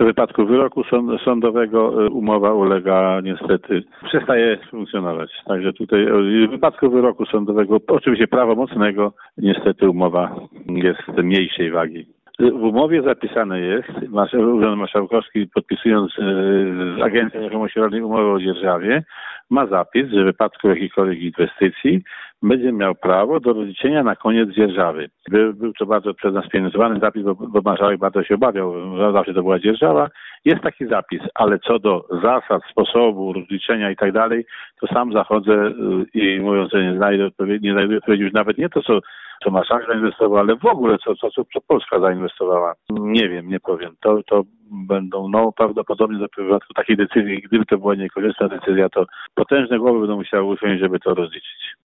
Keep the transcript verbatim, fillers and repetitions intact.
W wypadku wyroku sądowego umowa ulega niestety, przestaje funkcjonować. Także tutaj w wypadku wyroku sądowego, oczywiście prawomocnego, niestety umowa jest mniejszej wagi. W umowie zapisane jest, Urząd Marszałkowski podpisując z Agencją Nieruchomości Rolnej umowę o dzierżawie, ma zapis, że w wypadku jakichkolwiek inwestycji będzie miał prawo do rozliczenia na koniec dzierżawy. Był, był to bardzo przez nas pieniędzowany zapis, bo, bo marszałek bardzo się obawiał, że zawsze to była dzierżawa. Jest taki zapis, ale co do zasad, sposobu rozliczenia i tak dalej, to sam zachodzę i mówiąc, że nie znajdę odpowiedzi, nie znajduję odpowiedzi już nawet nie to, co, co marszałek zainwestował, ale w ogóle co, co, co Polska zainwestowała. Nie wiem, nie powiem. To, to będą, no prawdopodobnie do przypadku takiej decyzji, gdyby to była niekorzystna decyzja, to potężne głowy będą musiały usiąść, żeby to rozliczyć.